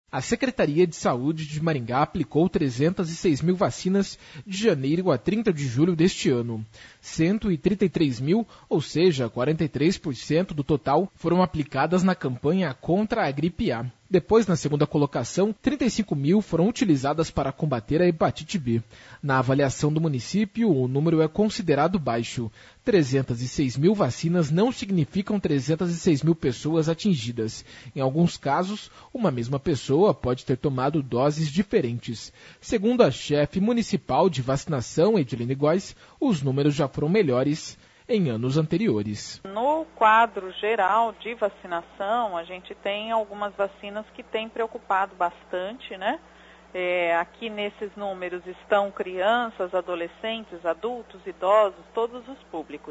A Secretaria de Saúde de Maringá aplicou 306 mil vacinas de janeiro a 30 de julho deste ano. 133 mil, ou seja, 43% do total, foram aplicadas na campanha contra a gripe A. Depois, na segunda colocação, 35 mil foram utilizadas para combater a hepatite B. Na avaliação do município, o número é considerado baixo. 306 mil vacinas não significam 306 mil pessoas atingidas. Em alguns casos, uma mesma pessoa pode ter tomado doses diferentes. Segundo a chefe municipal de vacinação, Edilene Góes, os números já foram melhores em anos anteriores. No quadro geral de vacinação, a gente tem algumas vacinas que têm preocupado bastante, né? Aqui nesses números estão crianças, adolescentes, adultos, idosos, todos os públicos.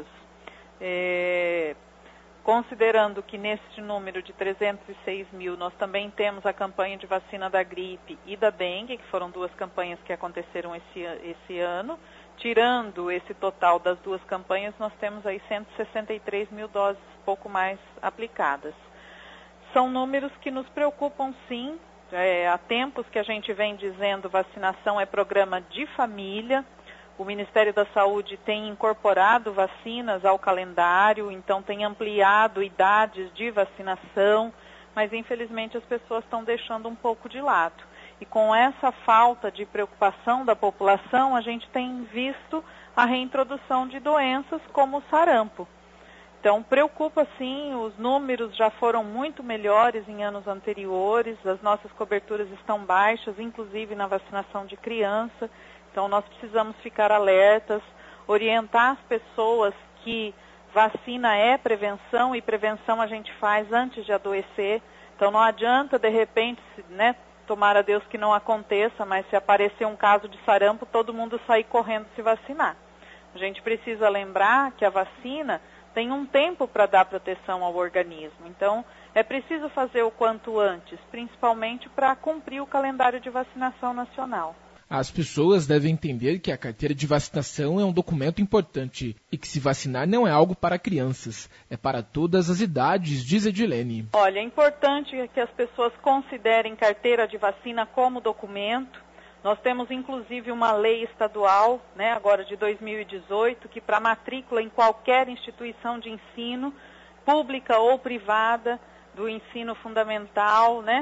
Considerando que neste número de 306 mil nós também temos a campanha de vacina da gripe e da dengue, que foram duas campanhas que aconteceram esse ano. Tirando esse total das duas campanhas, nós temos aí 163 mil doses, pouco mais, aplicadas. São números que nos preocupam, sim. Há tempos que a gente vem dizendo vacinação é programa de família. O Ministério da Saúde tem incorporado vacinas ao calendário, então tem ampliado idades de vacinação, mas infelizmente as pessoas estão deixando um pouco de lado. E com essa falta de preocupação da população, a gente tem visto a reintrodução de doenças como o sarampo. Então, preocupa sim, os números já foram muito melhores em anos anteriores, as nossas coberturas estão baixas, inclusive na vacinação de criança. Então, nós precisamos ficar alertas, orientar as pessoas que vacina é prevenção e prevenção a gente faz antes de adoecer. Então, não adianta, de repente, né, tomara a Deus que não aconteça, mas se aparecer um caso de sarampo, todo mundo sair correndo se vacinar. A gente precisa lembrar que a vacina tem um tempo para dar proteção ao organismo. Então, é preciso fazer o quanto antes, principalmente para cumprir o calendário de vacinação nacional. As pessoas devem entender que a carteira de vacinação é um documento importante e que se vacinar não é algo para crianças, é para todas as idades, diz Edilene. Olha, é importante que as pessoas considerem carteira de vacina como documento. Nós temos inclusive uma lei estadual, né, agora de 2018, que para matrícula em qualquer instituição de ensino, pública ou privada, do ensino fundamental, né,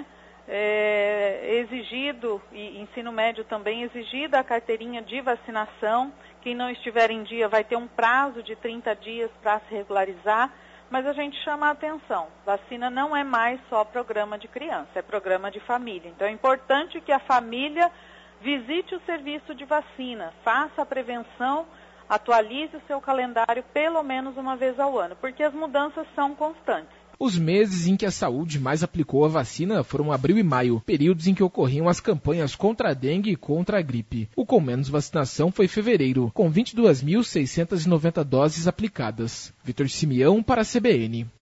exigido, e ensino médio também, exigida a carteirinha de vacinação. Quem não estiver em dia vai ter um prazo de 30 dias para se regularizar, mas a gente chama a atenção, vacina não é mais só programa de criança, é programa de família. Então é importante que a família visite o serviço de vacina, faça a prevenção, atualize o seu calendário pelo menos uma vez ao ano, porque as mudanças são constantes. Os meses em que a saúde mais aplicou a vacina foram abril e maio, períodos em que ocorriam as campanhas contra a dengue e contra a gripe. O com menos vacinação foi fevereiro, com 22.690 doses aplicadas. Vitor Simeão para a CBN.